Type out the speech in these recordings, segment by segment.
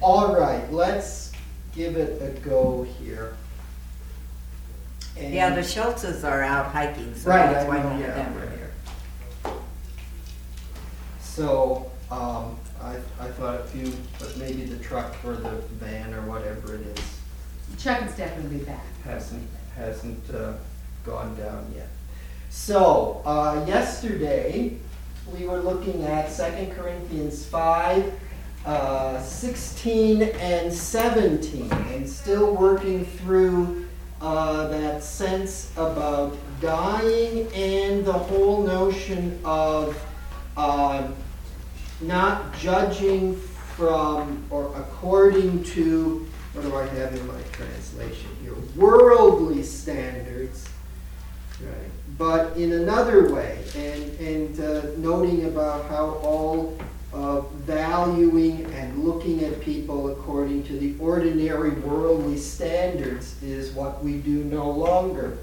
All right, let's give it a go here. And Yeah, the Schultzes are out hiking, so Right, that's I why know, none of yeah. them are here. So, I thought a few, but maybe the truck or the van or whatever it is Chuck and Steph will be back. hasn't gone down yet. So, yesterday, we were looking at 2 Corinthians 5, 16 and 17, and still working through that sense about dying and the whole notion of not judging from or according to, what do I have in my translation here, worldly standards, right? But in another way, and noting about how all valuing and looking at people according to the ordinary worldly standards is what we do no longer.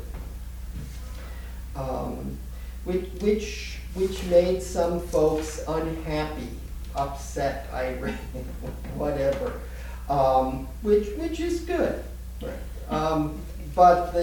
Which made some folks unhappy, upset, irate, whatever, which is good. But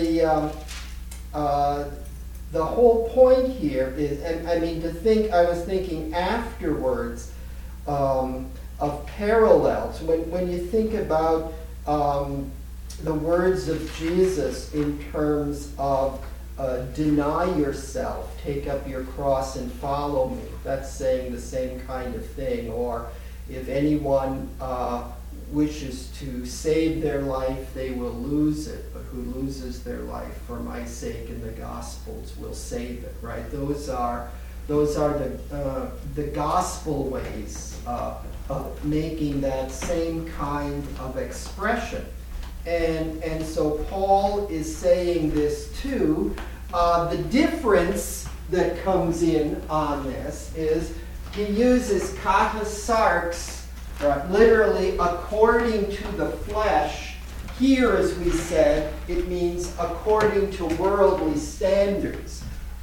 the whole point here is, and I mean, I was thinking afterwards of parallels. When you think about the words of Jesus in terms of deny yourself, take up your cross and follow me. That's saying the same kind of thing. Or if anyone wishes to save their life, they will lose it. But who loses their life for my sake and the gospel's will save it. Right? Those are the gospel ways of making that same kind of expression. And so Paul is saying this too. The difference that comes in on this is he uses kata sarx, literally according to the flesh. Here, as we said, it means according to worldly standards.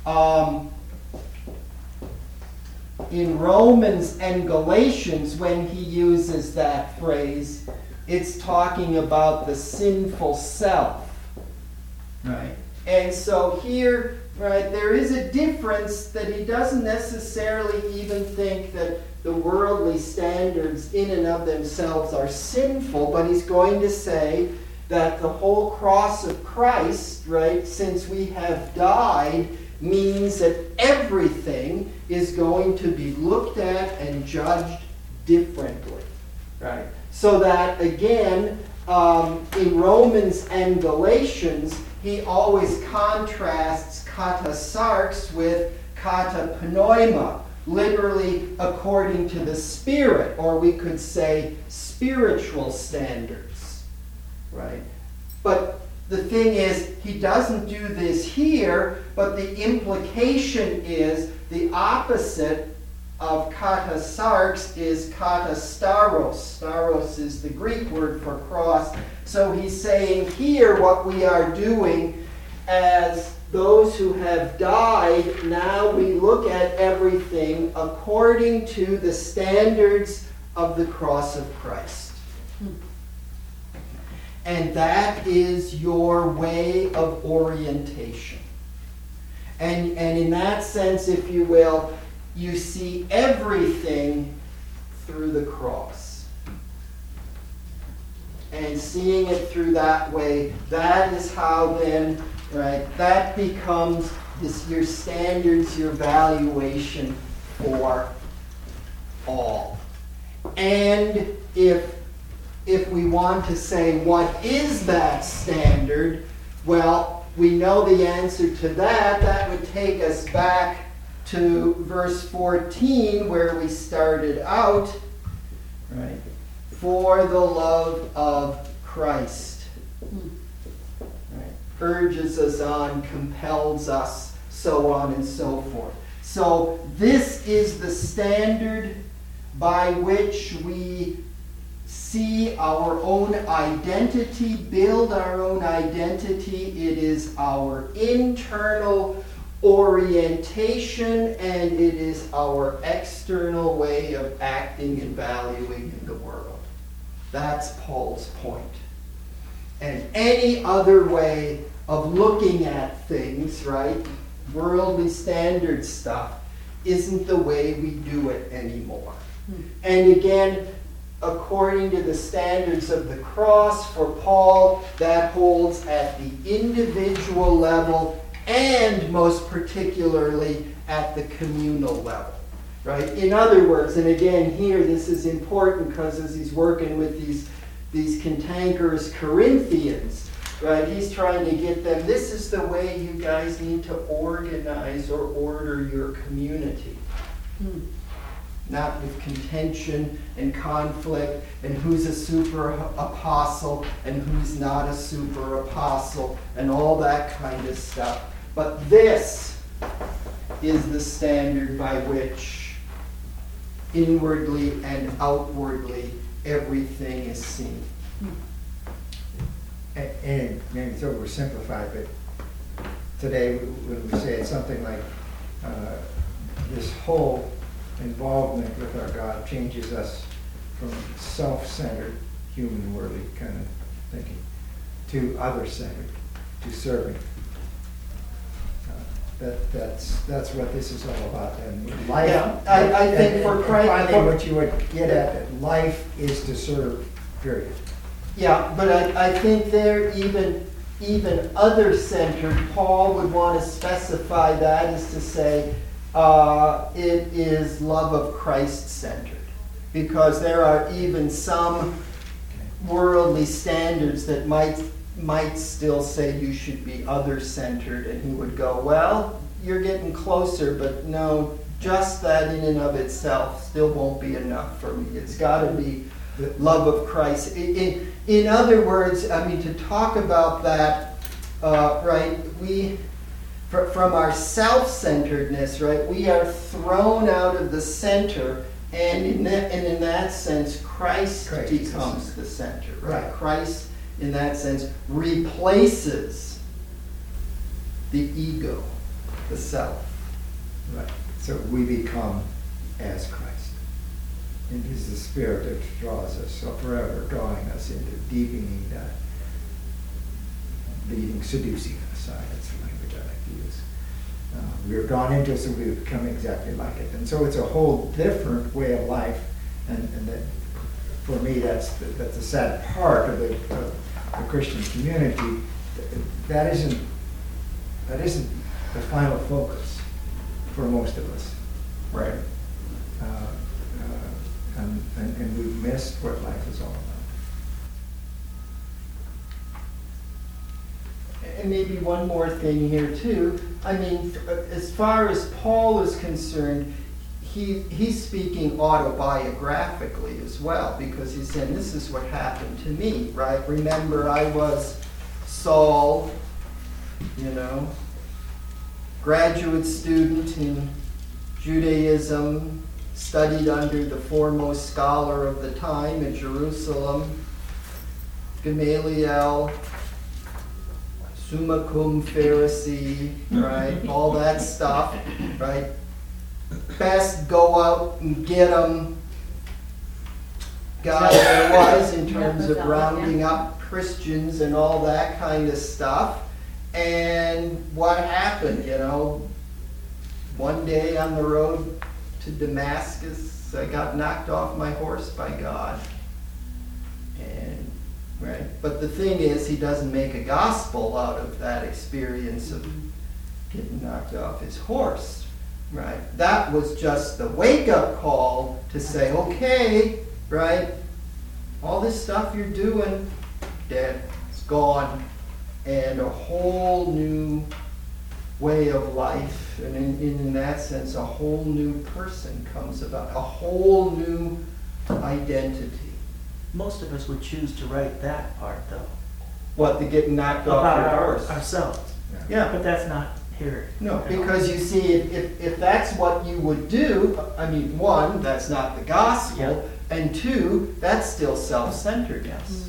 In Romans and Galatians, when he uses that phrase, it's talking about the sinful self, right? And so here, right, there is a difference that he doesn't necessarily even think that the worldly standards in and of themselves are sinful, but he's going to say that the whole cross of Christ, right, since we have died, means that everything is going to be looked at and judged differently, right? So that, again, in Romans and Galatians, he always contrasts kata sarx with kata pneuma, literally according to the Spirit, or we could say spiritual standards, right? But the thing is, he doesn't do this here, but the implication is the opposite of kata sarx is kata staros. Staros is the Greek word for cross. So he's saying here what we are doing as those who have died, now we look at everything according to the standards of the cross of Christ. And that is your way of orientation. And in that sense, if you will, you see everything through the cross. And seeing it through that way, that is how then, right, that becomes your standards, your valuation for all. And if we want to say, what is that standard? Well, we know the answer to that. That would take us back to verse 14 where we started out, right? For the love of Christ. Right? Urges us on, compels us, so on and so forth. So this is the standard by which we see our own identity, build our own identity. It is our internal orientation, and it is our external way of acting and valuing in the world. That's Paul's point. And any other way of looking at things, right, worldly standard stuff, isn't the way we do it anymore. And again, according to the standards of the cross, for Paul, that holds at the individual level and most particularly at the communal level. Right? In other words, and again here this is important because as he's working with these cantankerous Corinthians, right, he's trying to get them, this is the way you guys need to organize or order your community. Not with contention and conflict and who's a super apostle and who's not a super apostle and all that kind of stuff. But this is the standard by which inwardly and outwardly everything is seen. And maybe it's oversimplified, but today when we say it's something like this whole involvement with our God changes us from self-centered, human, worldly kind of thinking to other-centered, to serving. That's what this is all about. And life. Yeah, I think for Christ. Finally, what you would get at, that life is to serve. Period. Yeah, but I think there even other-centered, Paul would want to specify that as to say it is love of Christ-centered, because there are even some worldly standards that might still say you should be other-centered, and he would go, well, you're getting closer, but no, just that in and of itself still won't be enough for me. It's got to be the love of Christ. In other words, I mean, to talk about that, right, from our self-centeredness, right, we are thrown out of the center, and in that sense, Christ becomes the center, right? Christ, in that sense, replaces the ego, the self. Right. So we become as Christ. And it is the Spirit that draws us, so forever drawing us into deepening that, leading, seducing us. That's the language I like to use. We are drawn into it, so we become exactly like it. And so it's a whole different way of life. And that, for me, that's the sad part of the Christian community. That isn't the final focus for most of us. Right. And we've missed what life is all about. And maybe one more thing here too. I mean, as far as Paul is concerned, he's speaking autobiographically as well, because he's saying, this is what happened to me, right? Remember, I was Saul, graduate student in Judaism, studied under the foremost scholar of the time in Jerusalem, Gamaliel, summa cum Pharisee, right? All that stuff, right? Best go out and get them guy there was in terms of rounding up Christians and all that kind of stuff. And what happened, one day on the road to Damascus, I got knocked off my horse by God. And right, but the thing is, he doesn't make a gospel out of that experience of getting knocked off his horse. Right? That was just the wake-up call to say, okay, right, all this stuff you're doing, dead, it's gone, and a whole new way of life, and in that sense, a whole new person comes about, a whole new identity. Most of us would choose to write that part, though. What, the getting knocked off About your horse? ourselves. Yeah. But that's not here. No, because you see, if that's what you would do, I mean, one, that's not the gospel, Yeah. and two, that's still self-centeredness.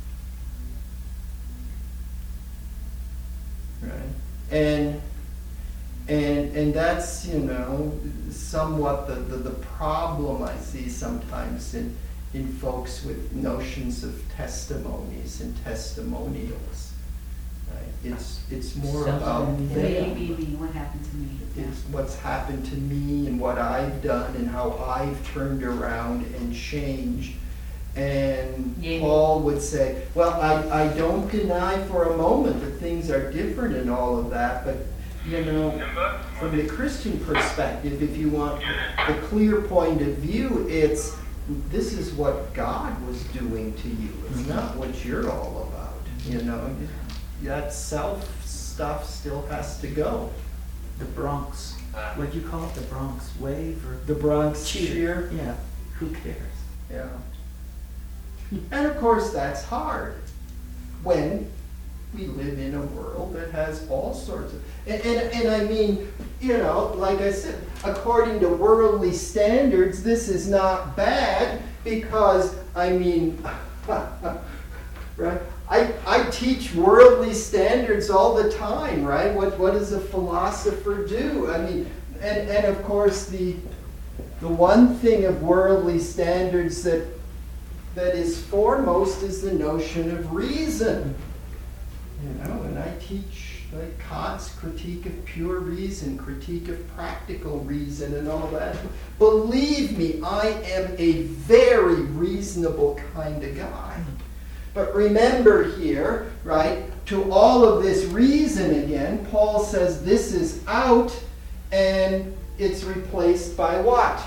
Right? And that's, somewhat the problem I see sometimes in folks with notions of testimonies and testimonials. Right? It's more about them. Me, what happened to me? Yeah. It's what's happened to me and what I've done and how I've turned around and changed. And Yeah. Paul would say, well, I don't deny for a moment that things are different and all of that, but you know, from the Christian perspective, if you want the clear point of view, it's this is what God was doing to you. It's not what you're all about. You know, that self stuff still has to go. The Bronx, what'd you call it? The Bronx wave or? The Bronx cheer. Yeah, who cares? Yeah. And of course, that's hard when we live in a world that has all sorts of, and I mean, you know, like I said, according to worldly standards, this is not bad because, I mean, right? I teach worldly standards all the time, right? What does a philosopher do? I mean, and of course, the one thing of worldly standards that is foremost is the notion of reason. You know, and I teach like Kant's critique of pure reason, critique of practical reason and all that. Believe me, I am a very reasonable kind of guy. But remember here, right, to all of this reason again, Paul says this is out and it's replaced by what?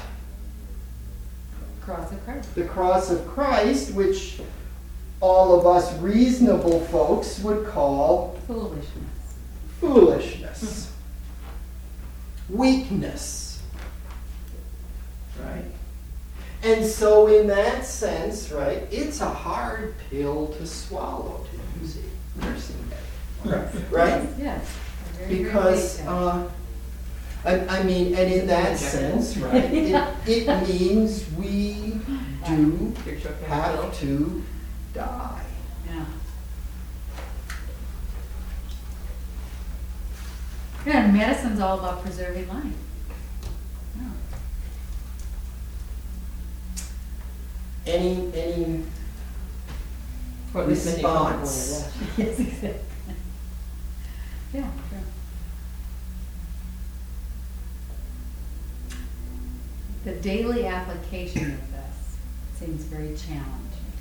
Cross of Christ. The cross of Christ, which all of us reasonable folks would call Foolishness. foolishness, weakness, right? And so in that sense, right, it's a hard pill to swallow to use a nursing bed, right? Yes. Very, Because, very basic. I mean, and in that sense, right, it means we do have to die. Yeah. Yeah, and medicine's all about preserving life. Yeah. Any Or at least many people want response? Yes, exactly. Yeah, sure. The daily application of this seems very challenging.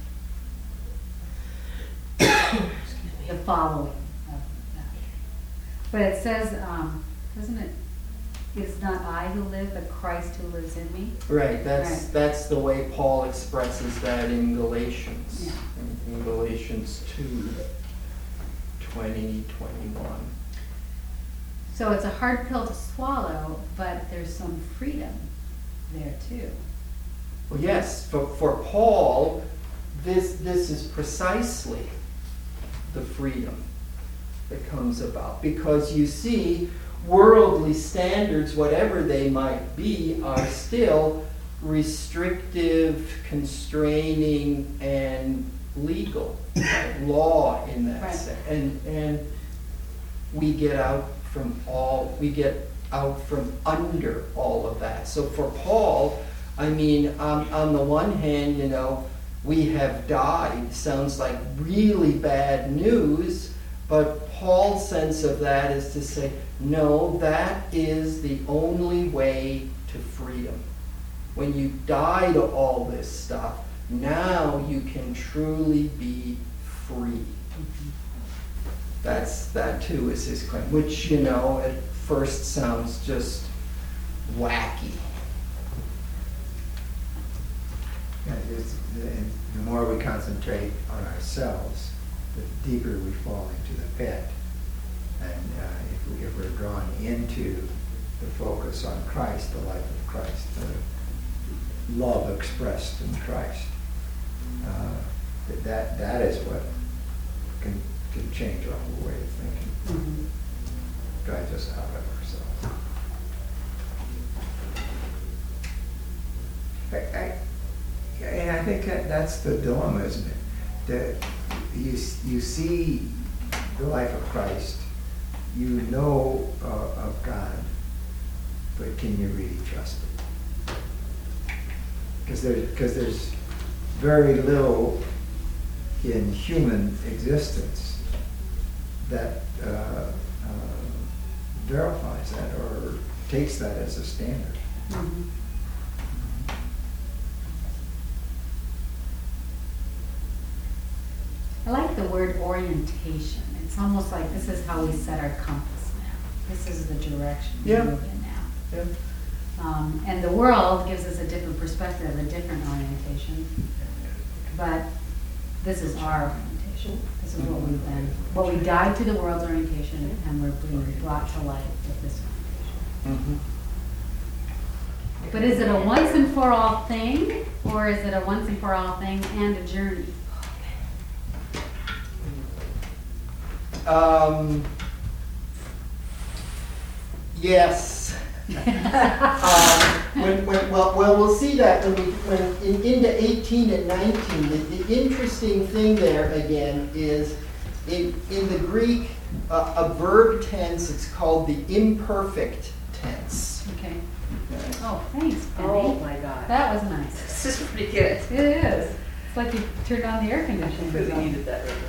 The following of that. But it says, doesn't it, it's not I who live, but Christ who lives in me? Right, Right. that's the way Paul expresses that in Galatians. Yeah. In Galatians 2, 20, 21. So it's a hard pill to swallow, but there's some freedom there too. Well, yes, for Paul, this is precisely the freedom that comes about. Because you see, worldly standards, whatever they might be, are still restrictive, constraining, and legal, right? Law in that Right. sense. And we get out from under all of that. So for Paul, I mean, on the one hand, you know, we have died sounds like really bad news, but Paul's sense of that is to say, no, that is the only way to freedom. When you die to all this stuff, now you can truly be free. That too is his claim, which, you know, at first sounds just wacky. Yeah, the more we concentrate on ourselves, the deeper we fall into the pit. And if we're drawn into the focus on Christ, the life of Christ, the love expressed in Christ, that is what can change our whole way of thinking, drives us out of ourselves. And I think that's the dilemma, isn't it? That you see the life of Christ, you know of God, but can you really trust it? Because there's very little in human existence that verifies that or takes that as a standard. Mhm. I like the word orientation. It's almost like this is how we set our compass now. This is the direction we Yeah. move in now. Yeah. And the world gives us a different perspective, a different orientation. But this is our orientation. This is what we've been, what we died to the world's orientation, and we're being brought to life with this orientation. Mhm. But is it a once and for all thing, or is it a once and for all thing and a journey? Yes. Well, we'll see that when into 18 and 19. The interesting thing there again is in the Greek, a verb tense. It's called the imperfect tense. Okay. Oh, thanks, Oh Penny. my God. That was nice. This is pretty good. It is. It's like you turned on the air conditioning. or Really something. needed that right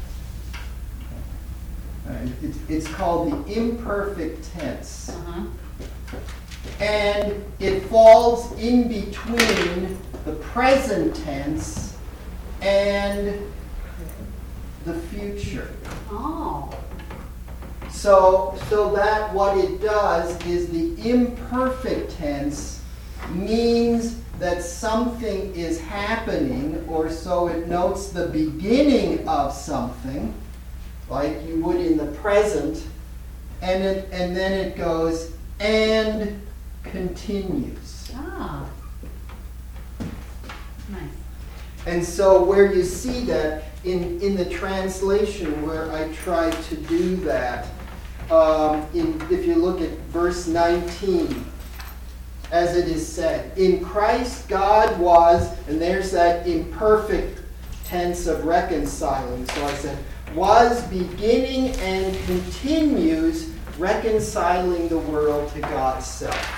It's called the imperfect tense. Uh-huh. And it falls in between the present tense and the future. Oh. So that what it does is the imperfect tense means that something is happening, or so it notes the beginning of something, like you would in the present, and then it goes and continues. Ah. Nice. And so where you see that in the translation where I tried to do that, if you look at verse 19, as it is said, in Christ God was, and there's that imperfect tense of reconciling. So I said, was beginning and continues reconciling the world to God's self.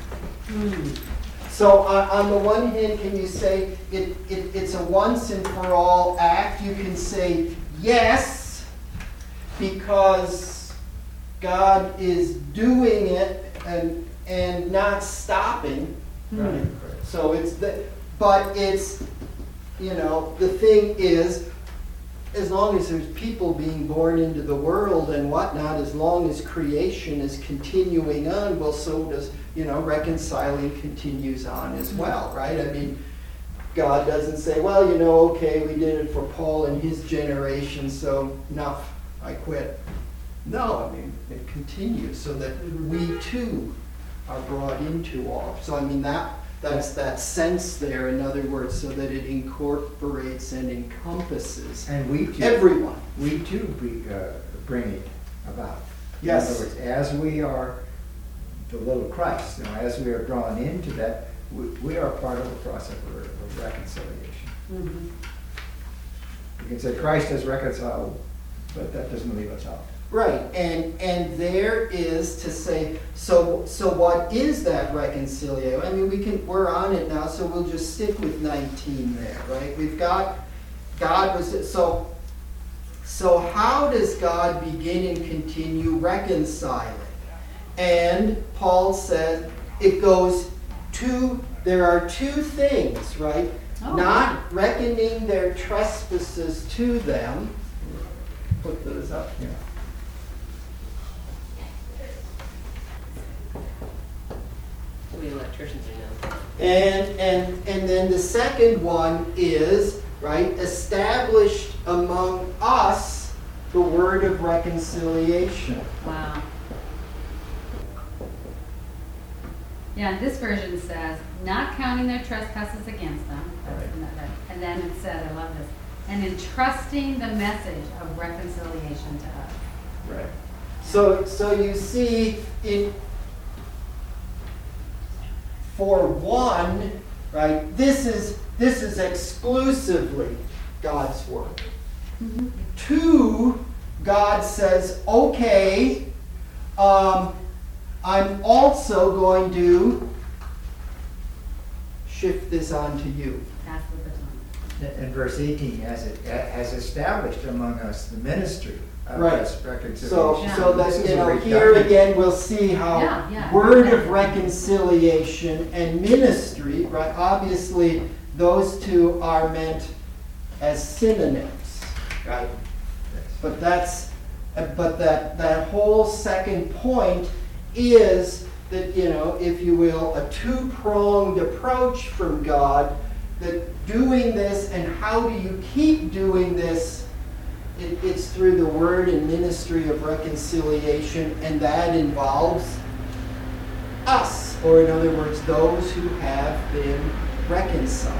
So on the one hand, can you say it's a once and for all act? You can say yes, because God is doing it and not stopping. Right. So but it's, the thing is, as long as there's people being born into the world and whatnot, as long as creation is continuing on, well, so does, reconciling continues on as well, right? I mean, God doesn't say, well, okay, we did it for Paul and his generation, so enough, I quit. No, I mean, it continues so that we too are brought into all. So, I mean, that's that sense there, in other words, so that it incorporates and encompasses And we too. everyone. We too bring it about. Yes. In other words, as we are the little Christ, as we are drawn into that, we are part of the process of reconciliation. Mm-hmm. You can say Christ has reconciled, but that doesn't leave us out. Right, and there is to say, so what is that reconciliation? I mean, we're on it now, so we'll just stick with 19 there, right? We've got, God was, so how does God begin and continue reconciling? And Paul said it goes there are two things, right? Oh. Not reckoning their trespasses to them. Put those up here. We electricians are now. And then the second one is, right, established among us the word of reconciliation. Wow. Yeah, and this version says, not counting their trespasses against them. Right. And then it said, I love this, and entrusting the message of reconciliation to us. Right. So you see, for one, right, this is exclusively God's word. Mm-hmm. Two, God says, okay, I'm also going to shift this on to you. Pass the baton. in verse 18, has established among us the ministry of Right. this reconciliation. So, Yeah. so This that, is you a know, here redundant- again, we'll see how Yeah. word of reconciliation and ministry, right? Obviously, those two are meant as synonyms, right? But that whole second point is that, you know, if you will, a two-pronged approach from God, that doing this and how do you keep doing this, it's through the word and ministry of reconciliation, and that involves us, or in other words, those who have been reconciled.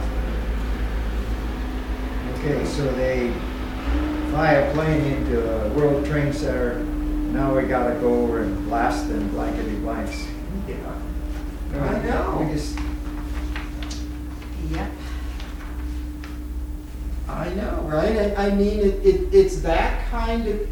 Okay, so they fly a plane into a World Trade Center. Now we gotta go over and blast them blankety blanks. Yeah. I know. We just, Yep. I know, right? I mean, it's that kind of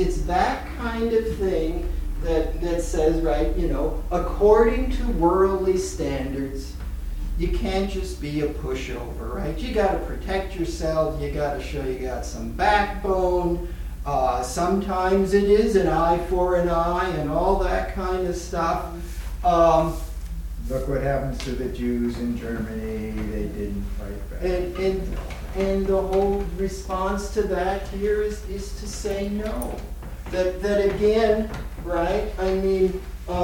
thing that says, right? You know, according to worldly standards, you can't just be a pushover, right? You got to protect yourself. You got to show you got some backbone. Sometimes it is an eye for an eye and all that kind of stuff. look what happens to the Jews in Germany, they didn't fight back. And the whole response to that here is to say no. That again, right? I mean,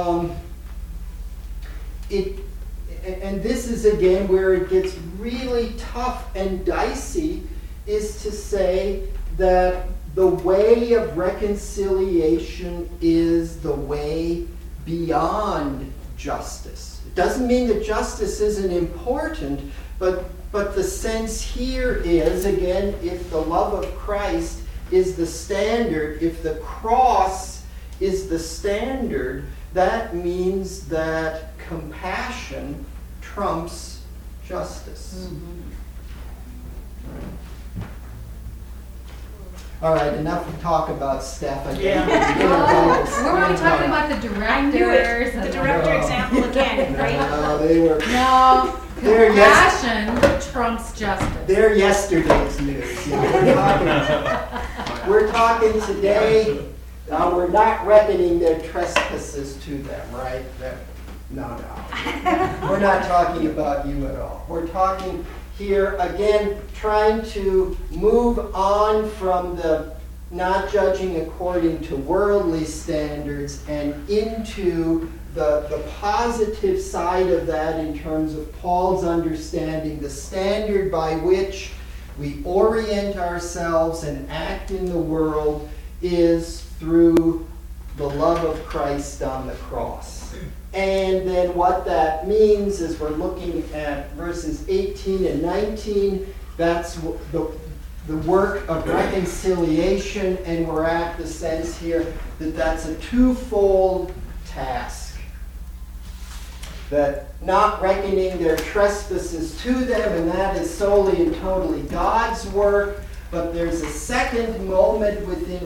and this is again where it gets really tough and dicey, is to say that the way of reconciliation is the way beyond justice. It doesn't mean that justice isn't important, but the sense here is, again, if the love of Christ is the standard, if the cross is the standard, that means that compassion trumps justice. Mm-hmm. All right, enough talk about Steph. Yeah. Oh, we're only talking about the I knew directors. it. The and director example again, right? No, they were. No, They're compassion trumps justice. They're yesterday's news. You know, we're talking today. We're not reckoning their trespasses to them, right? No. We're not talking about you at all. We're talking here, again, trying to move on from the not judging according to worldly standards and into the positive side of that in terms of Paul's understanding, the standard by which we orient ourselves and act in the world is through the love of Christ on the cross. And then what that means is we're looking at verses 18 and 19. That's the work of reconciliation, and we're at the sense here that that's a twofold task. That not reckoning their trespasses to them, and that is solely and totally God's work, but there's a second moment within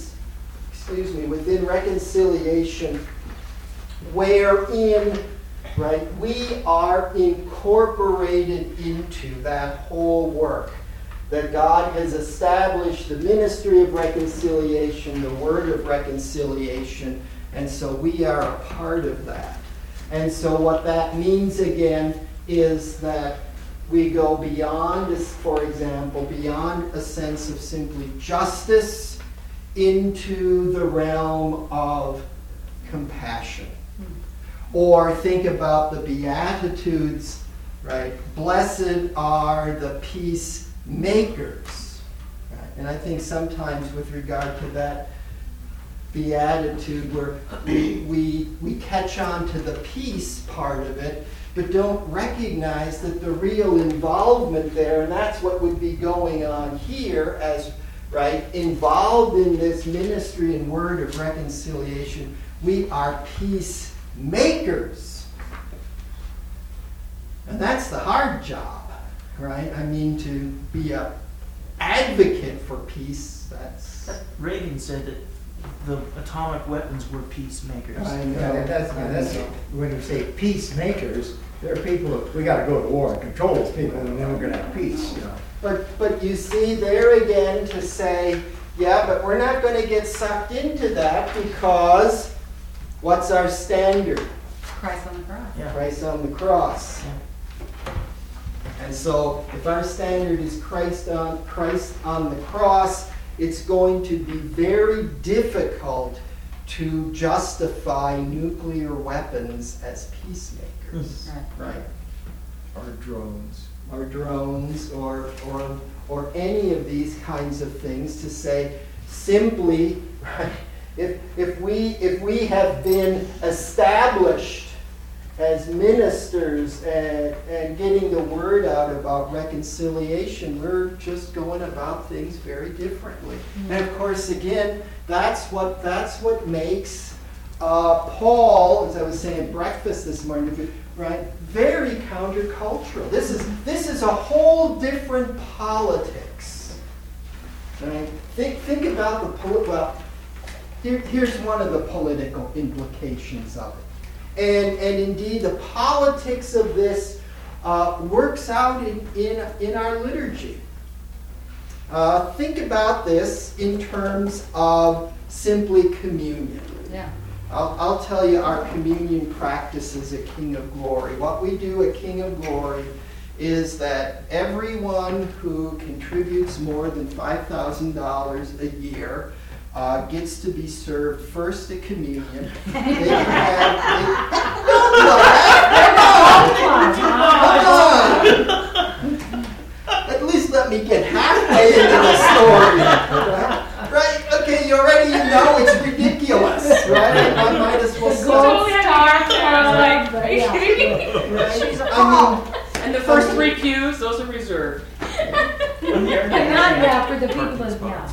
reconciliation wherein, right, we are incorporated into that whole work. That God has established the ministry of reconciliation, the word of reconciliation, and so we are a part of that. And so what that means again is that we go beyond, for example, beyond a sense of simply justice into the realm of compassion. Or think about the Beatitudes, right? Blessed are the peacemakers. Right? And I think sometimes with regard to that beatitude where we catch on to the peace part of it, but don't recognize that the real involvement there, and that's what would be going on here as, right, involved in this ministry and word of reconciliation, we are peacemakers. And that's the hard job, right? I mean, to be an advocate for peace, that's... Reagan said that the atomic weapons were peacemakers. I Yeah, know. that's when you say peacemakers, there are people, we gotta go to war and control these people, and then we're gonna have peace, you know. But you see there again to say, yeah, but we're not going to get sucked into that because what's our standard? Christ on the cross. Yeah. Christ on the cross. Yeah. And so if our standard is Christ on the cross, it's going to be very difficult to justify nuclear weapons as peacemakers. Right. Right. Or drones. Or drones or any of these kinds of things, to say simply, right, if we have been established as ministers and getting the word out about reconciliation, we're just going about things very differently. And of course, again, that's what makes Paul, as I was saying at breakfast this morning, right, very countercultural. This is a whole different politics. Right? Think about here's one of the political implications of it. And indeed, the politics of this works out in our liturgy. Think about this in terms of simply communion. Yeah. I'll tell you our communion practices at King of Glory. What we do at King of Glory is that everyone who contributes more than $5,000 a year gets to be served first at communion. They can have... At least let me get halfway into the story. Right? Okay, you already know it's ridiculous, right? I might as well Totally Star Caroline, but are you yeah. kidding me? Right? I mean, And the first 3 pews, those are reserved. Not that for the people in town.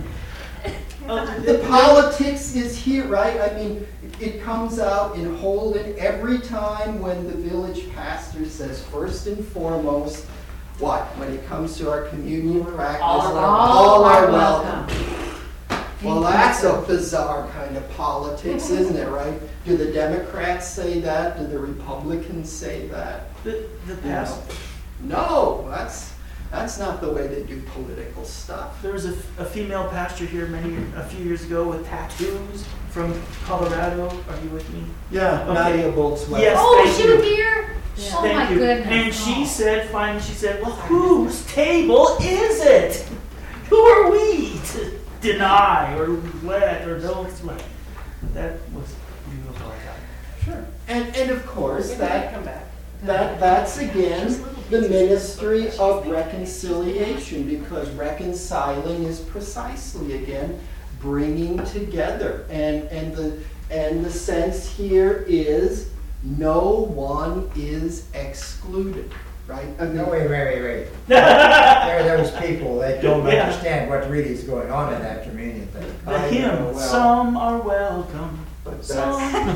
the politics is here, right? I mean, it comes out in Holden every time when the village pastor says, first and foremost, what? When it comes to our communion practice, all are welcome. Well, that's a bizarre kind of politics, isn't it, right? Do the Democrats say that? Do the Republicans say that? The past. No, that's not the way they do political stuff. There was a female pastor here a few years ago with tattoos from Colorado. Are you with me? Yeah, Okay. Nadia Boltzweller. Yes. Oh, Thank she you. was here? Thank Oh my you. goodness. And she Oh. said, finally, well, whose table is it? Who are we to deny or let or don't let? That was beautiful. Sure. And of course, that come back. that's again the ministry of reconciliation, because reconciling is precisely again bringing together, and the sense here is no one is excluded, right? I mean, No, wait. There are those people that don't Yeah. understand what really is going on in that communion thing. The I hymn, know, well. some are welcome. But Some.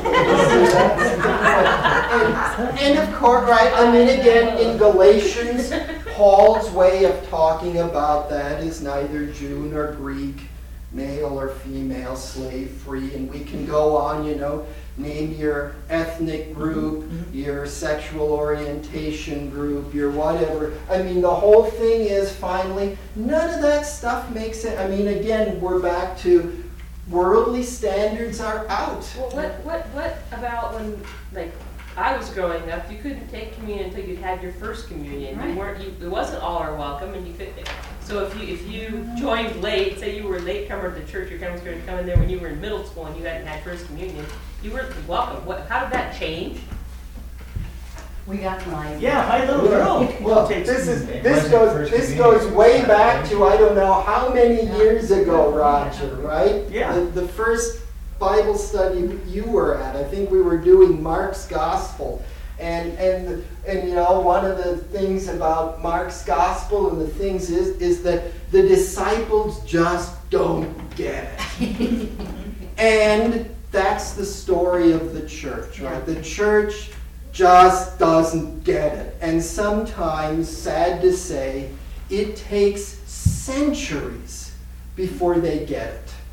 and of course, right, I mean, again, in Galatians, Paul's way of talking about that is neither Jew nor Greek, male or female, slave, free, and we can go on, name your ethnic group, your sexual orientation group, your whatever. I mean, the whole thing is finally, none of that stuff makes it. I mean, again, we're back to worldly standards are out. Well, what about when, like, I was growing up, you couldn't take communion until you had your first communion. Right. It wasn't all are welcome, and you could. So if you joined late, say you were a latecomer to the church, your parents were going to come in there when you were in middle school and you hadn't had first communion, you weren't welcome. How did that change? We got live. Yeah, my little girl. Well, takes this goes way back to I don't know how many years ago, Roger, right? Yeah. The first Bible study you were at, I think we were doing Mark's Gospel. And one of the things about Mark's Gospel and the things is that the disciples just don't get it. And that's the story of the church, right? The church just doesn't get it. And sometimes, sad to say, it takes centuries before they get it.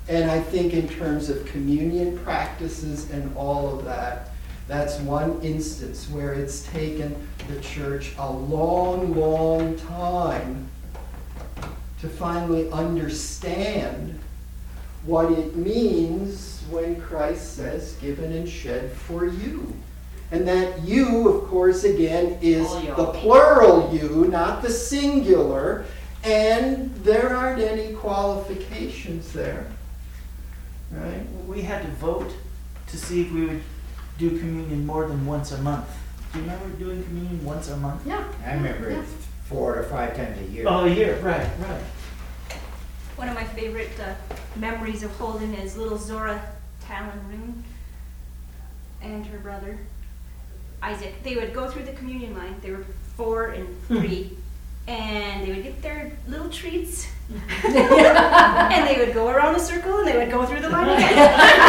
And I think in terms of communion practices and all of that, that's one instance where it's taken the church a long, long time to finally understand what it means when Christ says, given and shed for you. And that you, of course, again, is the plural you, not the singular, and there aren't any qualifications there. Right? We had to vote to see if we would do communion more than once a month. Do you remember doing communion once a month? Yeah. I remember it 4 or 5 times a year. Oh, a year, right. One of my favorite memories of Holden is little Zora Talon-Roon and her brother Isaac. They would go through the communion line. They were 4 and 3, and they would get their little treats, and they would go around a circle, and they would go through the line again.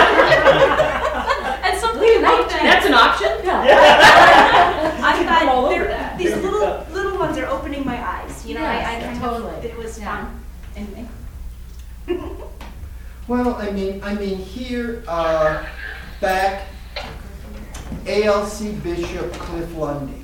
And something about that. That's an option? I thought all over they're- that. these little ones are opening my eyes. You know, Yes, I kind totally. of, it was Yeah. fun. Anyway. Well, I mean, here, back, ALC Bishop Cliff Lundy.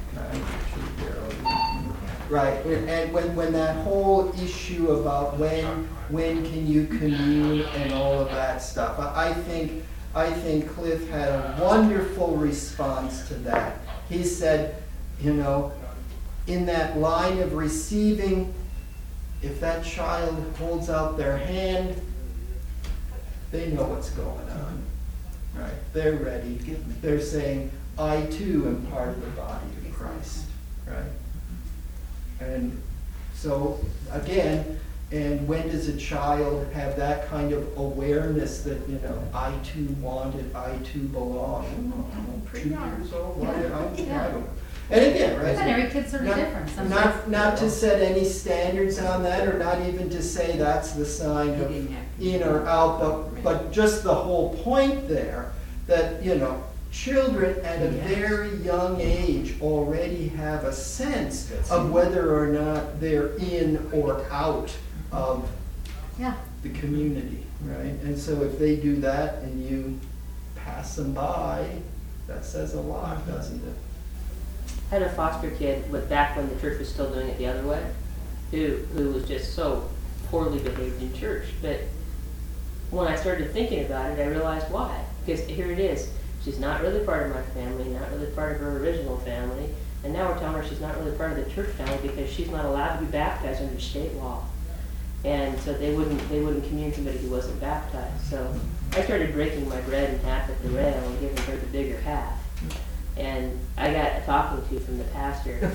Right, and when that whole issue about when can you commune and all of that stuff, I think Cliff had a wonderful response to that. He said, you know, in that line of receiving, if that child holds out their hand, they know what's going on, right? They're ready. They're saying, I too am part of the body of Christ, right? And so, again, and when does a child have that kind of awareness that, you know, I too want it, I too belong? I'm 2 years old, why did I don't know. And again, right? But every kid's sort of different. Some Not to set any standards on that, or not even to say that's the sign of in or out, but just the whole point there, that, you know, children at a very young age already have a sense of whether or not they're in or out of the community, right? And so if they do that and you pass them by, that says a lot, doesn't it? I had a foster kid back when the church was still doing it the other way, who was just so poorly behaved in church. But when I started thinking about it, I realized why. Because here it is. She's not really part of my family, not really part of her original family, and now we're telling her she's not really part of the church family because she's not allowed to be baptized under state law. And so they wouldn't commune somebody who wasn't baptized. So I started breaking my bread in half at the rail and giving her the bigger half. And I got a talking to from the pastor.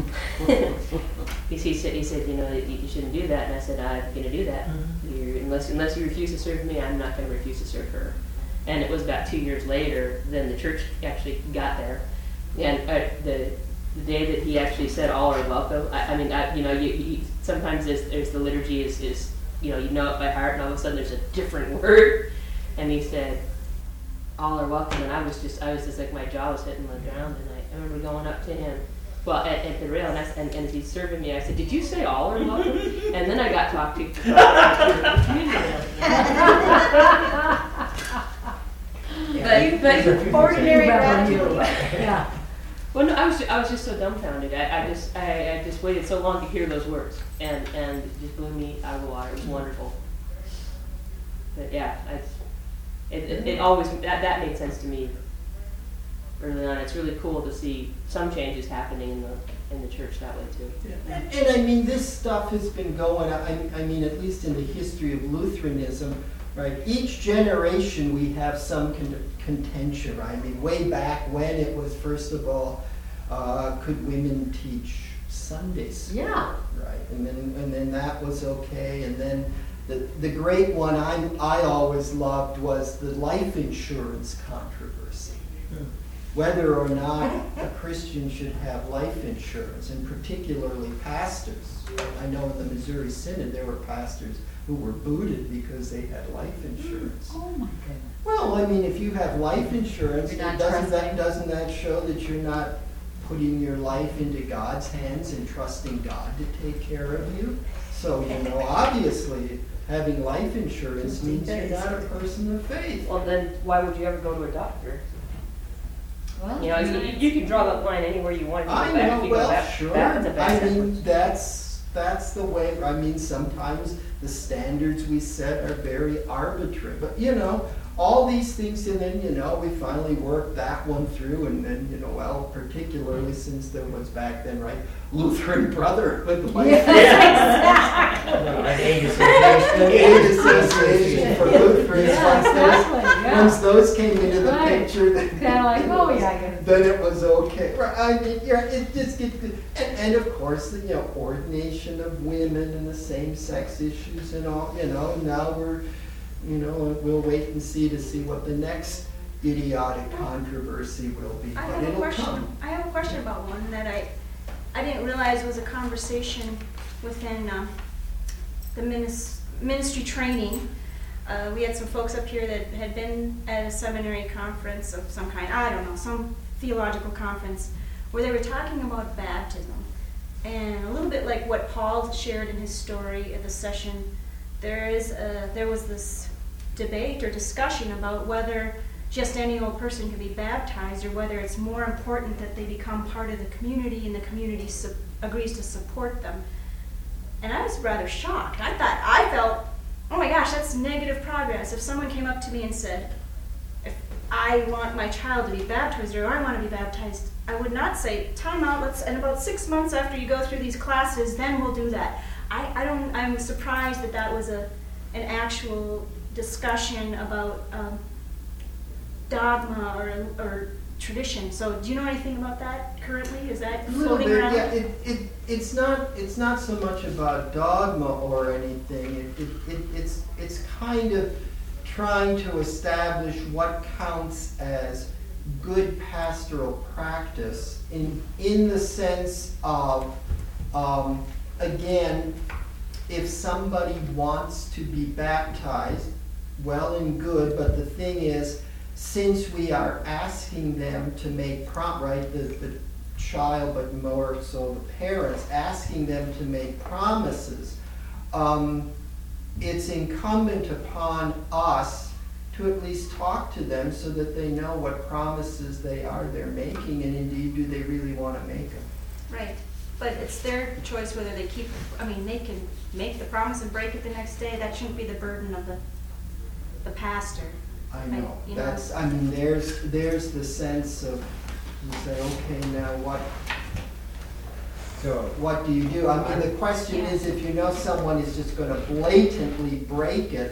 he said, you know, you shouldn't do that. And I said, I'm going to do that. Unless you refuse to serve me, I'm not going to refuse to serve her. And it was about 2 years later, then the church actually got there. And the day that he actually said, all are welcome, you sometimes there's the liturgy is you know it by heart, and all of a sudden there's a different word. And he said, all are welcome, and I was just like, my jaw was hitting the ground, and I remember going up to him, well, at the rail, and as he's serving me, I said, did you say all are welcome? And then I got talked to. But ordinary Reverend. gratitude. Yeah. Well, no, I was just so dumbfounded. I just waited so long to hear those words, and it just blew me out of the water. It was wonderful. But yeah, it always that made sense to me early on. It's really cool to see some changes happening in the church that way too. And I mean, this stuff has been going on, I mean, at least in the history of Lutheranism, right? Each generation we have some contention, right? I mean, way back when it was, first of all, could women teach Sunday school? Yeah. Right, and then that was okay, and then the great one I always loved was the life insurance controversy. Whether or not a Christian should have life insurance, and particularly pastors. I know in the Missouri Synod there were pastors who were booted because they had life insurance. Oh my goodness. Well, I mean, if you have life insurance, You're not doesn't trusting. that show that you're not putting your life into God's hands and trusting God to take care of you? So, you know, obviously, having life insurance means you're not a person of faith. Well, then why would you ever go to a doctor? Well, You know, you can draw that line anywhere you want. I If know, you go well, back, sure. back to back I mean, backwards. that's the way, I mean, sometimes the standards we set are very arbitrary. But, you know, all these things, and then, you know, we finally worked that one through, and then, you know, well, particularly since there was back then, right, Lutheran Brotherhood. Like, An aid association. An aid association for Lutherans. Yeah, exactly, yeah. Once those came into the Right. picture, then Kinda like, oh, yeah, I get it. then it was okay. Right, I mean, yeah, it just gets, and of course, the, you know, ordination of women and the same-sex issues and all, you know, now we're, you know, we'll wait and see what the next idiotic controversy will be, I but have a it'll question. come. I have a question about one that I didn't realize was a conversation within the ministry training. We had some folks up here that had been at a seminary conference of some kind, I don't know, some theological conference, where they were talking about baptism. And a little bit like what Paul shared in his story at the session, there was this debate or discussion about whether just any old person can be baptized or whether it's more important that they become part of the community and the community agrees to support them. And I was rather shocked. I felt, oh my gosh, that's negative progress. If someone came up to me and said, if I want my child to be baptized or I want to be baptized, I would not say, time out, and about 6 months after you go through these classes, then we'll do that. I'm surprised that was an actual discussion about dogma or tradition. So do you know anything about that currently? Is that A little floating bit, around? yeah. It's not so much about dogma or anything. It's kind of trying to establish what counts as good pastoral practice in the sense of, again, if somebody wants to be baptized, well and good, but the thing is, since we are asking them to make the child, but more so the parents, asking them to make promises, it's incumbent upon us to at least talk to them so that they know what promises they're making, and indeed, do they really want to make them. Right. But it's their choice whether they keep, they can make the promise and break it the next day. That shouldn't be the burden of the pastor. I know. you know. There's the sense of, you say, okay, now what do you do? I mean, the question Yeah. is, if you know someone is just going to blatantly break it,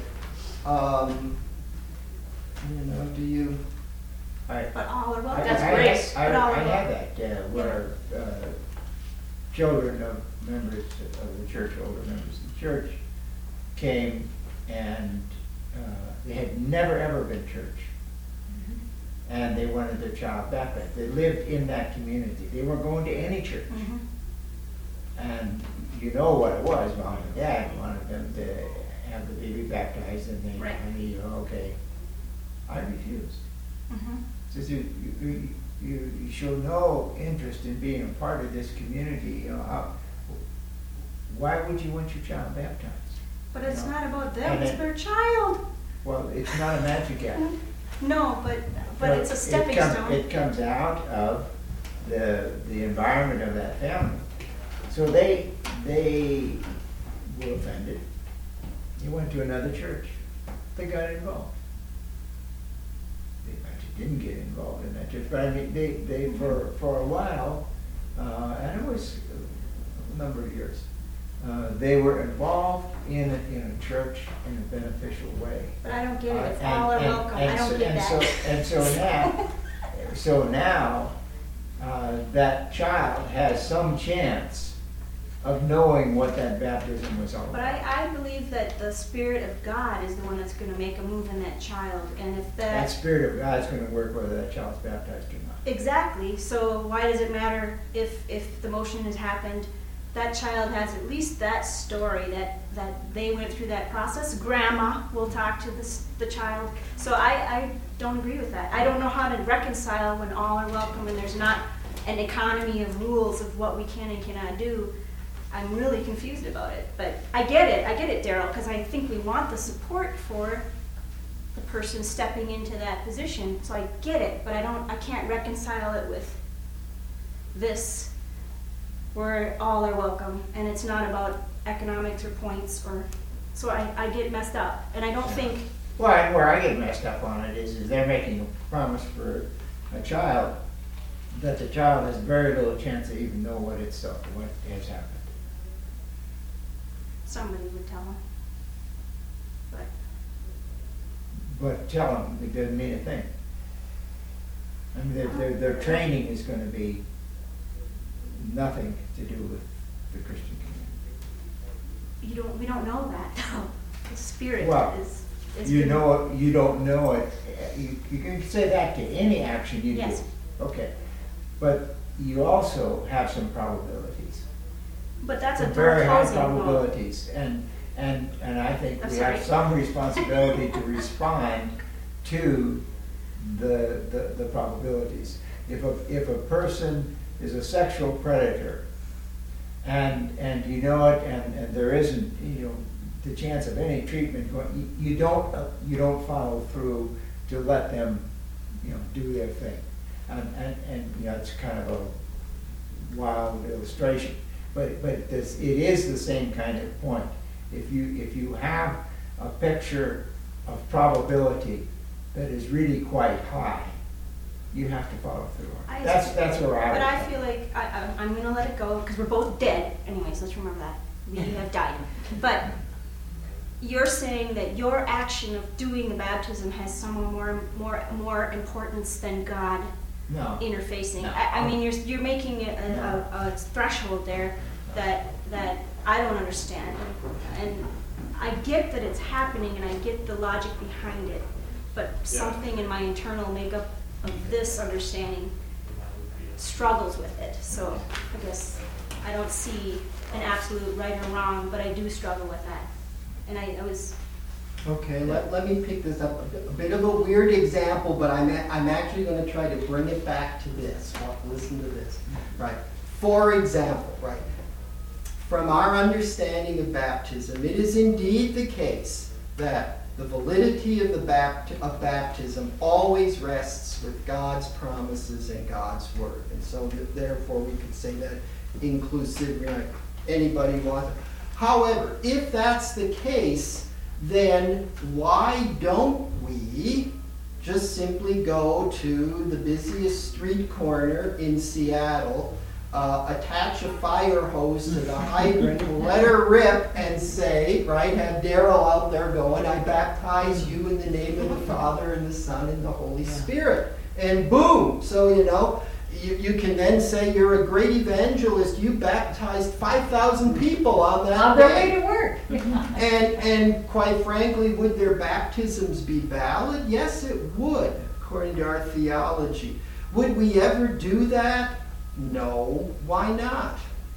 do you? But all are welcome. That's I- grace. I But all had about- that, where children of members of the church, older members of the church, came and they had never ever been church. And they wanted their child baptized. They lived in that community. They weren't going to any church. Mhm. And you know what it was, mom and dad wanted them to have the baby baptized, and they Right. told me, okay. I refused. Mhm. Says you show no interest in being a part of this community. Why would you want your child baptized? But it's No. not about them, And it's it- their child. Well, it's not a magic act. No, but it's a stepping stone. It comes out of the environment of that family. So they were offended. They went to another church. They got involved. They actually didn't get involved in that church, but I mean, they for a while, and it was a number of years, they were involved in a church in a beneficial way. But I don't get it. It's And- all are and- welcome. and I so- don't get and that. so now, that child has some chance of knowing what that baptism was all But about. I believe that the Spirit of God is the one that's going to make a move in that child. And if That Spirit of God is going to work whether that child's baptized or not. Exactly. So why does it matter if the motion has happened? That child has at least that story that they went through that process. Grandma will talk to the child. So I don't agree with that. I don't know how to reconcile when all are welcome and there's not an economy of rules of what we can and cannot do. I'm really confused about it. But I get it, Daryl, because I think we want the support for the person stepping into that position. So I get it, but I can't reconcile it with this, where all are welcome, and it's not about economics or points, or, so I get messed up, and I don't think, Well, where I get messed up on it is they're making a promise for a child that the child has very little chance to even know what has happened. somebody would tell them. But But tell them it doesn't mean a thing. I mean, their training is going to be nothing to do with the Christian community. we don't know that, though. The spirit Well, is You know it, you don't know it. You can say that to any action you Yes. do. Okay. But you also have some probabilities. But that's a Very door high closing. probabilities. And I think I'm we sorry. have some responsibility to respond to the probabilities. If a person is a sexual predator and you know it, and there isn't, the chance of any treatment going, you don't follow through to let them, do their thing. And it's kind of a wild illustration, but it is the same kind of point. If you have a picture of probability that is really quite high, you have to follow through on it. That's where I would But I go. feel like I'm going to let it go, because we're both dead. Anyways, let's remember that. We have died. But you're saying that your action of doing the baptism has some more importance than God No. interfacing. No. I mean, you're making a threshold there that I don't understand. And I get that it's happening, and I get the logic behind it. But something in my internal makeup of this understanding struggles with it. So I guess I don't see an absolute right or wrong, but I do struggle with that. And I was, Okay, let me pick this up. A bit of a weird example, but I'm actually going to try to bring it back to this. Well, listen to this. Right. For example, right, from our understanding of baptism, it is indeed the case that the validity of baptism always rests with God's promises and God's word. And so therefore we could say that inclusive, anybody wants it. However, if that's the case, then why don't we just simply go to the busiest street corner in Seattle, attach a fire hose to the hydrant, let her rip, and say, right, have Daryl out there going, I baptize you in the name of the Father and the Son and the Holy Spirit. And boom! So, you can then say you're a great evangelist. You baptized 5,000 people on that On their way day. to work. And quite frankly, would their baptisms be valid? Yes, it would, according to our theology. Would we ever do that? No. Why not?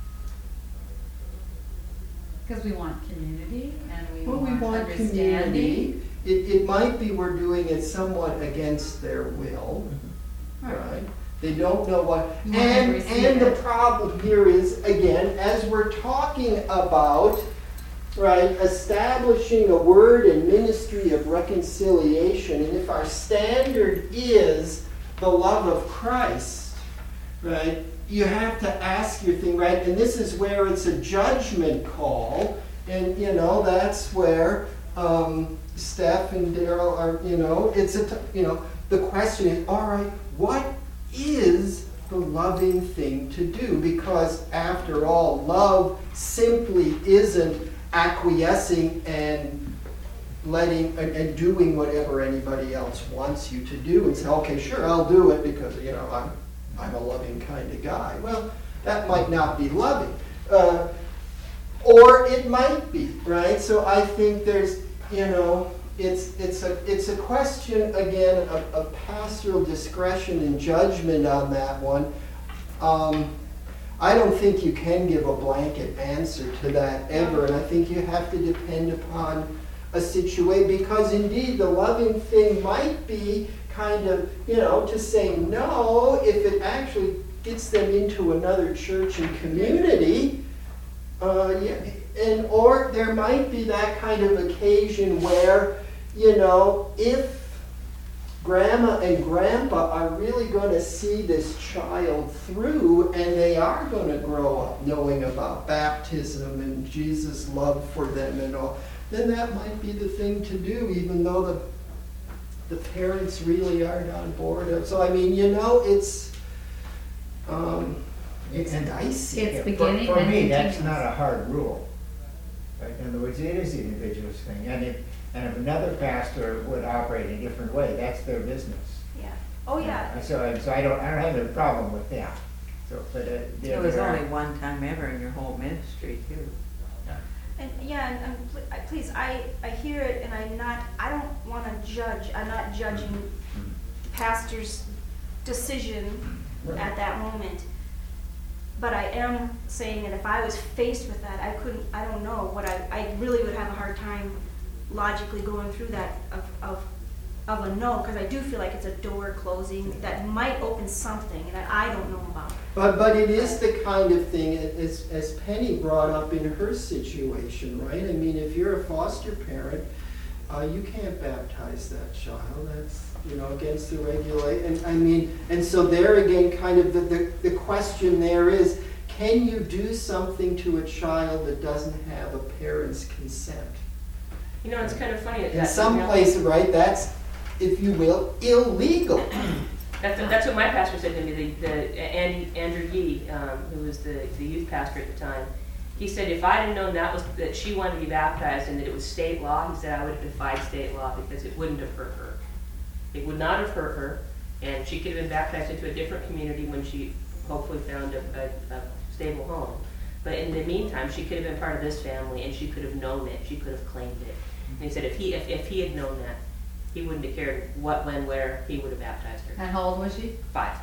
Because we want community and we Well, we want want understanding. community. It might be we're doing it somewhat against their will, right? They don't know what, You want them to receive and the it. problem here is, again, as we're talking about, right, establishing a word and ministry of reconciliation, and if our standard is the love of Christ, right, you have to ask your thing, right, and this is where it's a judgment call, and, that's where Steph and Daryl are, the question is, all right, what is the loving thing to do? Because after all, love simply isn't acquiescing and letting and doing whatever anybody else wants you to do and say, okay, sure, I'll do it because I'm a loving kind of guy. Well, that might not be loving, or it might be, right? So I think there's it's a question, again, of pastoral discretion and judgment on that one. I don't think you can give a blanket answer to that ever, and I think you have to depend upon a situation, because indeed the loving thing might be kind of, to say no if it actually gets them into another church and community. Yeah, or there might be that kind of occasion where, you know, if grandma and grandpa are really going to see this child through and they are going to grow up knowing about baptism and Jesus' love for them and all, then that might be the thing to do, even though the parents really aren't on board. So, I mean, you know, it's dicey. It's Yeah, beginning for and me, that's continuous. not a hard rule. Right? In other words, it is the individual's thing. And if another pastor would operate a different way, that's their business. Yeah. Oh, yeah. So I don't have a problem with that. So, but It was only one time ever in your whole ministry too. And yeah, please, I hear it, and I don't want to judge. I'm not judging the pastor's decision at that moment. But I am saying that if I was faced with that, I don't know what I really would have a hard time logically going through that of a no, because I do feel like it's a door closing that might open something that I don't know about. But it is the kind of thing, as Penny brought up in her situation, right? I mean, if you're a foster parent, you can't baptize that child. That's, you know, against the regulation. And I mean, and so there again, kind of the question there is, can you do something to a child that doesn't have a parent's consent? You know, it's kind of funny. In some places, right, that's, if you will, illegal. That's what my pastor said to me. Andrew Yee, who was the youth pastor at the time, he said if I'd have known that she wanted to be baptized and that it was state law, he said I would have defied state law because it wouldn't have hurt her. It would not have hurt her, and she could have been baptized into a different community when she hopefully found a stable home. But in the meantime, she could have been part of this family, and she could have known it. She could have claimed it. And he said if he had known that, he wouldn't have cared what, when, where. He would have baptized her. And how old was she? 5.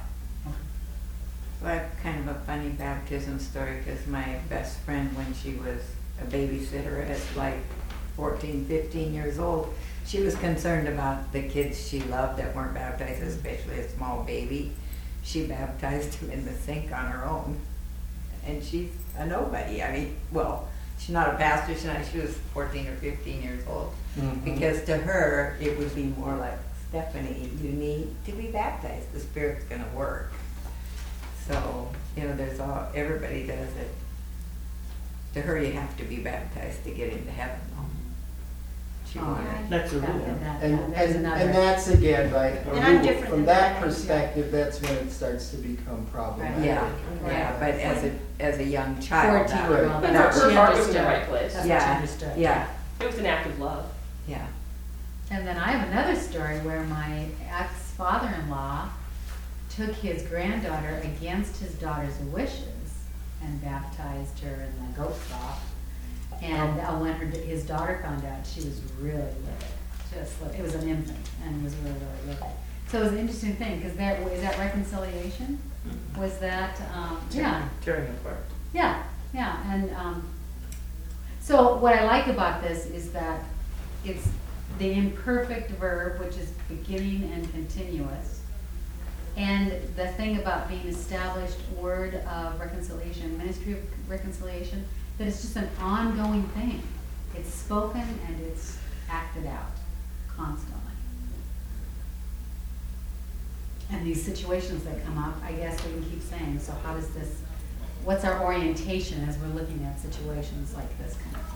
Well, I have kind of a funny baptism story because my best friend, when she was a babysitter at like 14, 15 years old, she was concerned about the kids she loved that weren't baptized, especially a small baby. She baptized him in the sink on her own. And she's a nobody. I mean, well, she's not a pastor, she was 14 or 15 years old. Mm-hmm. Because to her, it would be more like, Stephanie, you need to be baptized. The Spirit's going to work. So, you know, everybody does it. To her, you have to be baptized to get into heaven. She wanted. That's a rule. And that's again, right, a And I'm rule. different From than that that. perspective, that's when it starts to become problematic. Yeah, but as a young child, 14-year-old. But That's her what she heart was in the understood. right place. That's what she yeah, understood. yeah, It was an act of love. yeah. And then I have another story where my ex-father-in-law took his granddaughter against his daughter's wishes and baptized her in the goat trough. And when his daughter found out, she was really livid. It was an infant and was really, really livid. So it was an interesting thing, because is that reconciliation? Was that, yeah. Tearing apart. Yeah, and so what I like about this is that it's the imperfect verb, which is beginning and continuous, and the thing about being established word of reconciliation, ministry of reconciliation, that it's just an ongoing thing. It's spoken and it's acted out constantly. And these situations that come up, I guess we can keep saying, so how does this, what's our orientation as we're looking at situations like this kind of thing?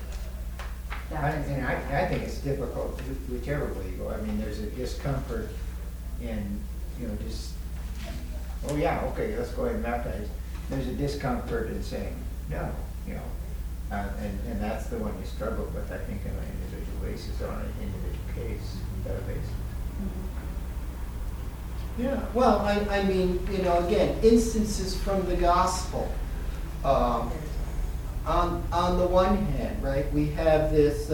I think it's difficult whichever way you go. I mean, there's a discomfort in, you know, just, oh yeah, okay, let's go ahead and baptize. There's a discomfort in saying no, you know. And that's the one you struggle with, I think, on an individual basis, or on an individual case, database. Yeah, well, I mean, you know, again, instances from the gospel. On the one hand, right, we have this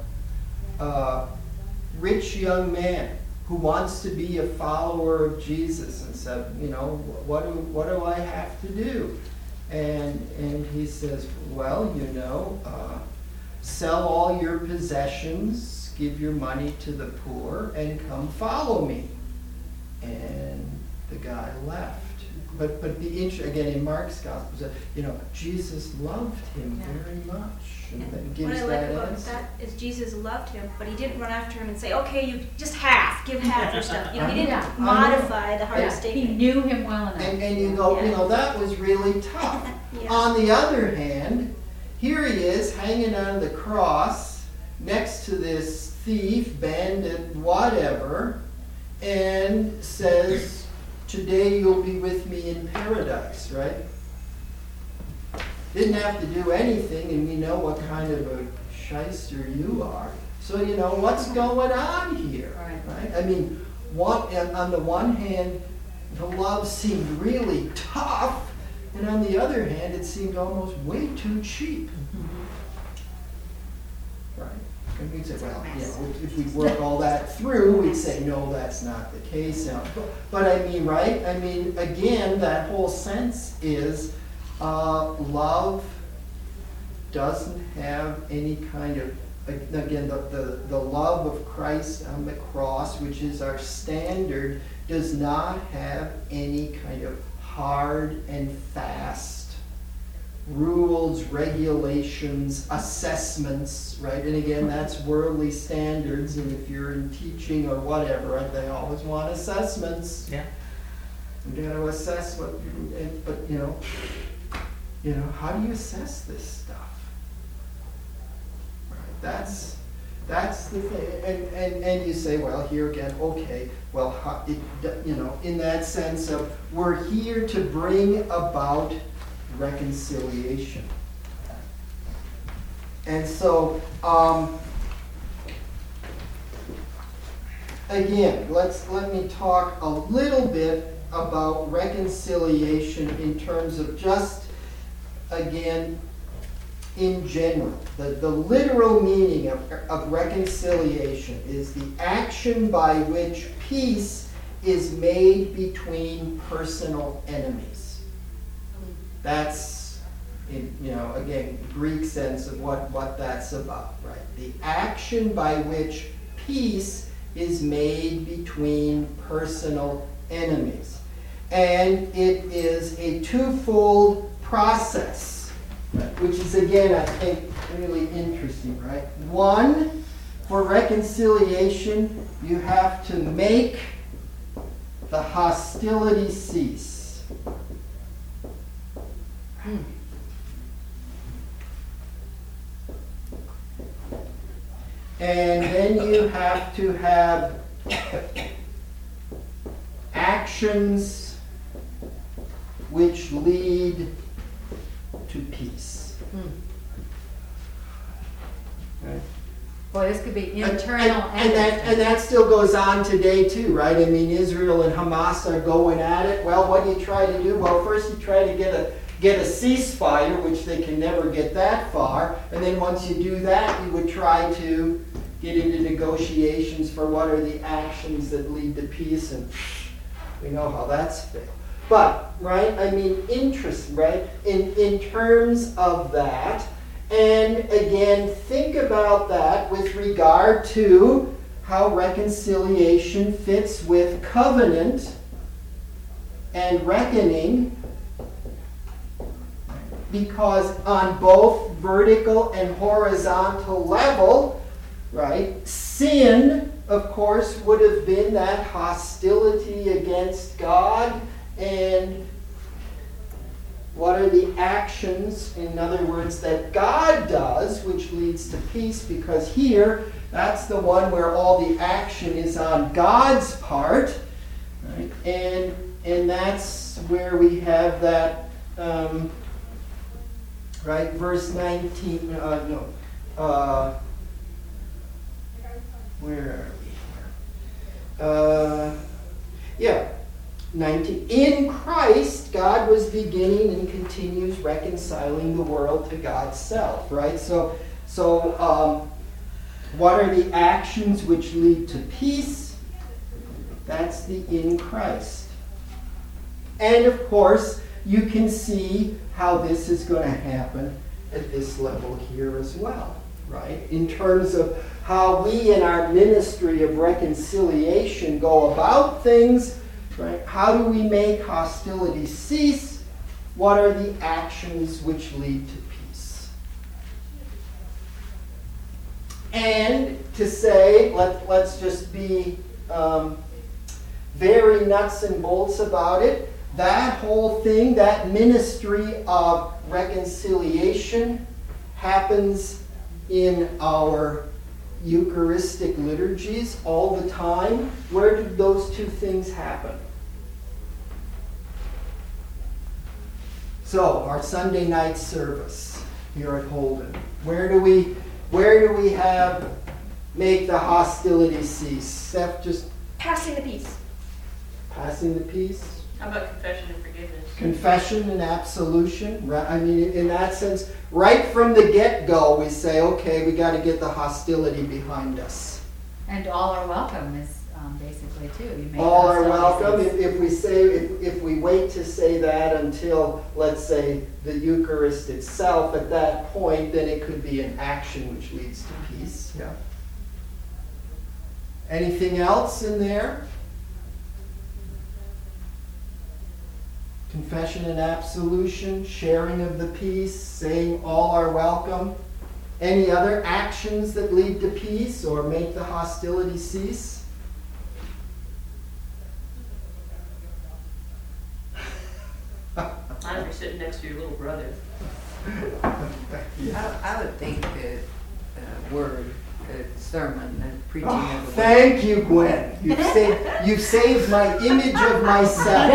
rich young man who wants to be a follower of Jesus and said, you know, what do I have to do? And he says, well, you know, sell all your possessions, give your money to the poor, and come follow me. And the guy left. but the again in Mark's gospel, Jesus loved him very much, and then What gives I like that about answer. that is Jesus loved him, but he didn't run after him and say, okay, you just half, give half your stuff. He didn't Yeah. modify the heart Yeah, of he statement. knew him well enough. And you go, that was really tough. Yeah. On the other hand, here he is hanging on the cross next to this thief, bandit, whatever, and says, today you'll be with me in paradise, right? Didn't have to do anything, and we know what kind of a shyster you are. So what's going on here, right? I mean, on the one hand, the love seemed really tough, and on the other hand, it seemed almost way too cheap. Right? And we'd say, well, if we work all that through, we'd say, no, that's not the case. But I mean, right? I mean, again, that whole sense is love doesn't have any kind of, again, the love of Christ on the cross, which is our standard, does not have any kind of hard and fast rules, regulations, assessments, right? And again, that's worldly standards, and if you're in teaching or whatever, right, they always want assessments. Yeah. You got to assess what, but how do you assess this stuff? Right? That's the thing, and you say, well, here again, okay, well, in that sense of we're here to bring about reconciliation, and so again, let me talk a little bit about reconciliation in terms of just again. In general, the literal meaning of reconciliation is the action by which peace is made between personal enemies. That's, again, Greek sense of what that's about, right? The action by which peace is made between personal enemies. And it is a twofold process. Which is, again, I think, really interesting, right? One, for reconciliation, you have to make the hostility cease. And then you have to have actions which lead to peace. Right? Boy, this could be internal and that still goes on today too, right? I mean, Israel and Hamas are going at it. Well, what do you try to do? Well, first you try to get a ceasefire, which they can never get that far. And then once you do that, you would try to get into negotiations for what are the actions that lead to peace. And we know how that's failed. But, right, I mean, interest, right, in terms of that, and again, think about that with regard to how reconciliation fits with covenant and reckoning, because on both vertical and horizontal level, right, sin, of course, would have been that hostility against God. And what are the actions, in other words, that God does, which leads to peace? Because here, that's the one where all the action is on God's part, right? And that's where we have that, right? Verse 19. Where are we here? 19. In Christ, God was beginning and continues reconciling the world to God's self, right? So what are the actions which lead to peace? That's the in Christ. And of course, you can see how this is going to happen at this level here as well, right? In terms of how we in our ministry of reconciliation go about things, Right? How do we make hostility cease? What are the actions which lead to peace? And to say, let's just be very nuts and bolts about it. That whole thing, that ministry of reconciliation happens in our Eucharistic liturgies all the time. Where did those two things happen? So, our Sunday night service here at Holden. Where do we have make the hostility cease? Steph, just Passing the peace. passing the peace. How about confession and forgiveness? Confession and absolution. I mean, in that sense, right from the get-go, we say, okay, we got to get the hostility behind us. And all are welcome is basically too. You make All are hostility welcome. cease. If we wait to say that until, let's say, the Eucharist itself, at that point, then it could be an action which leads to peace. Yeah. Anything else in there? Confession and absolution, sharing of the peace, saying all are welcome. Any other actions that lead to peace or make the hostility cease? I'm you're sitting next to your little brother. I would think that word, sermon, the preaching of the word. Thank you, Gwen. You've saved my image of myself.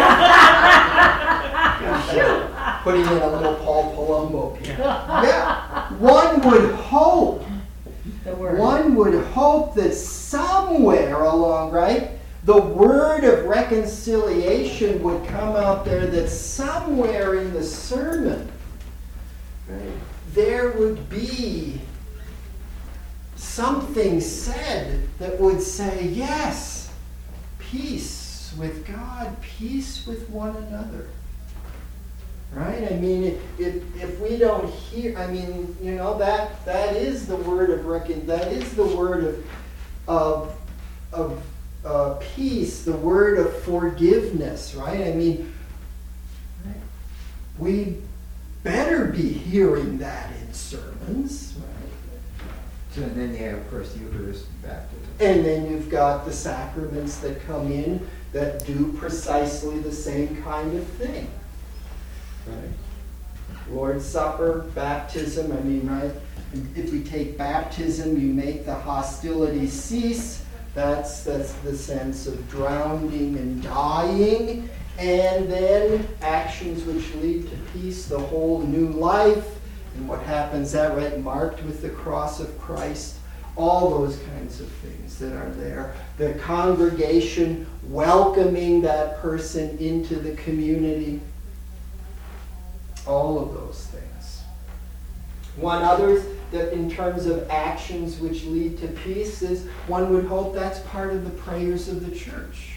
Putting in a little Paul Palumbo here. Yeah. One would hope that somewhere along, right, the word of reconciliation would come out there, that somewhere in the sermon, right, there would be something said that would say, yes, peace with God, peace with one another. Right? I mean, if we don't hear, I mean, you know, that is the word of that is the word of peace, the word of forgiveness, right? I mean, we better be hearing that in sermons, right? So then you have, of course, Eucharist and baptism. And then you've got the sacraments that come in that do precisely the same kind of thing. Right? Lord's Supper, baptism, I mean, right? If we take baptism, you make the hostility cease. That's the sense of drowning and dying. And then actions which lead to peace, the whole new life. And what happens that, right? Marked with the cross of Christ. All those kinds of things that are there. The congregation welcoming that person into the community. All of those things. One other that in terms of actions which lead to peace is, one would hope that's part of the prayers of the church.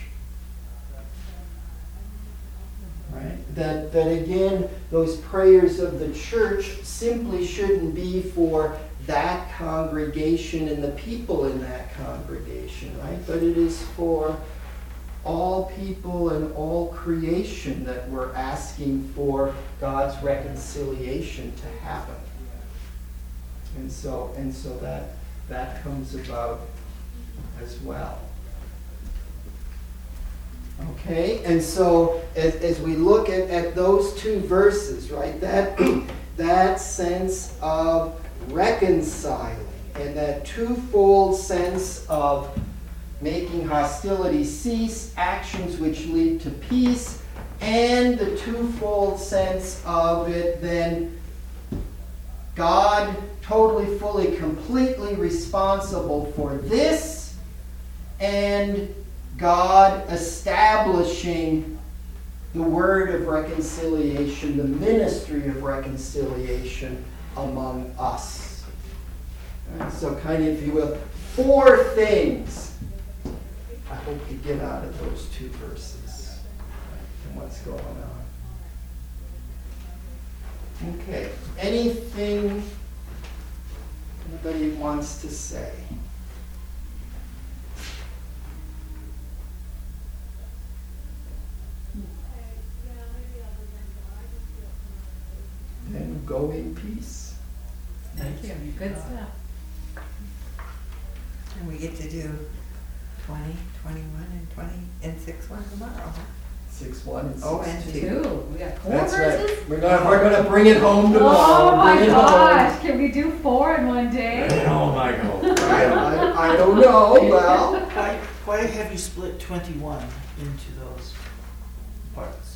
Right? That again, those prayers of the church simply shouldn't be for that congregation and the people in that congregation, right? But it is for all people and all creation that we're asking for God's reconciliation to happen. And so that comes about as well. Okay, and so as we look at those two verses, right, that sense of reconciling and that twofold sense of making hostility cease, actions which lead to peace, and the twofold sense of it then God totally, fully, completely responsible for this, and God establishing the word of reconciliation, the ministry of reconciliation among us. And so kind of, if you will, 4 things I hope you get out of those 2 verses and what's going on. Okay, anything anybody wants to say? go in peace. Thank you. Good stuff. And we get to do 20, 21, and 20, and 6-1 tomorrow, huh? 6-1 and 6-2. Oh, and 2. Two. We got 4 That's verses? right. We're gonna bring it home tomorrow. Oh my Bring it gosh, can we do 4 in one day? Oh, Michael. home. I don't know, well, Why have you split 21 into those parts?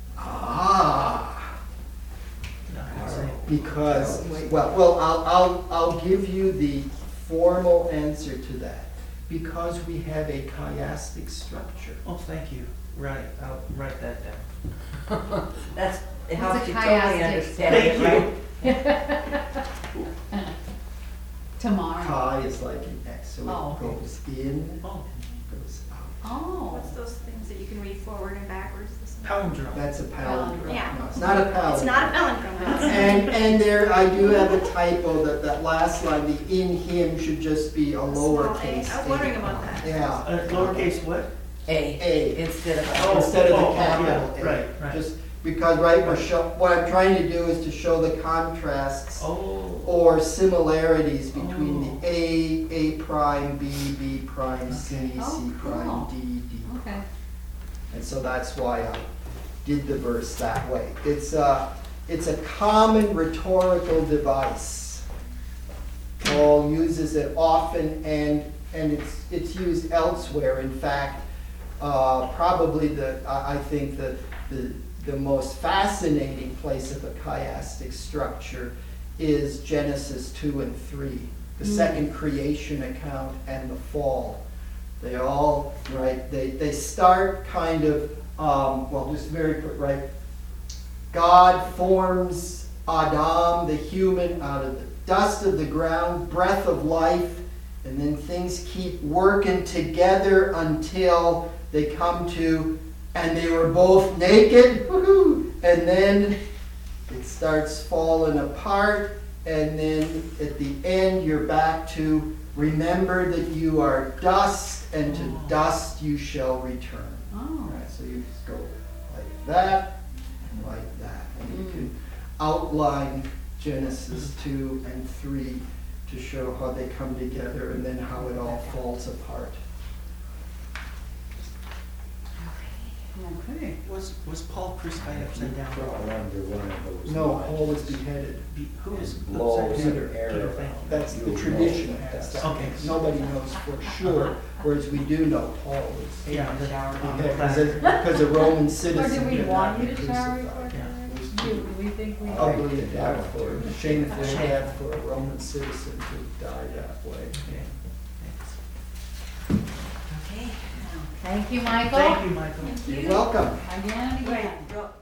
No, I'm saying- because, well, I'll give you the formal answer to that. Because we have a chiastic structure. Oh, thank you. Right, I'll write that down. That's, it What's helps a you totally chiastic understand Thank it, you. right? Tomorrow. Chi is like an X, so Oh, it okay. goes in, Oh, goes out. Oh. What's those things that you can read forward and backwards? palindrome. That's a palindrome. Yeah. No, it's not a palindrome. It's not a palindrome. And there, I do have a typo that last line, the in him should just be a Small a. lowercase. I was wondering about that. Yeah. Lowercase what? A, instead of Oh. Instead of the oh, capital yeah, A. right. Just because, right, what I'm trying to do is to show the contrasts Oh. or similarities between Oh. the A prime, B prime, C, Oh, C prime, cool. D Okay. And so that's why I did the verse that way. It's a common rhetorical device. Paul uses it often, and it's used elsewhere. In fact, probably I think the most fascinating place of a chiastic structure is Genesis 2 and 3, the second creation account and the fall. They all, right, they start kind of, well, just very quick, right? God forms Adam, the human, out of the dust of the ground, breath of life, and then things keep working together until they come to, and they were both naked, woohoo, and then it starts falling apart, and then at the end you're back to remember that you are dust, and to dust you shall return. Oh. Right, so you just go like that, and you can outline Genesis 2 and 3 to show how they come together and then how it all falls apart. Okay. Was Paul crucified upside down? Under one of those No, lines. Paul was beheaded. Who is Blows upside an down? arrow. Peter, thank you. That's the You'll tradition know has that. that. Okay. Nobody knows for sure, whereas we do know Paul was Yeah, because a Roman Or citizen do we did want not you be to shower crucified. before? Yeah. Do we think we? Ugly death for, shameful death for a Roman citizen to die that way. Okay, thanks. Okay. Thank you, Michael. Thank you, Michael. Thank you. You're welcome. Again and again. Wait,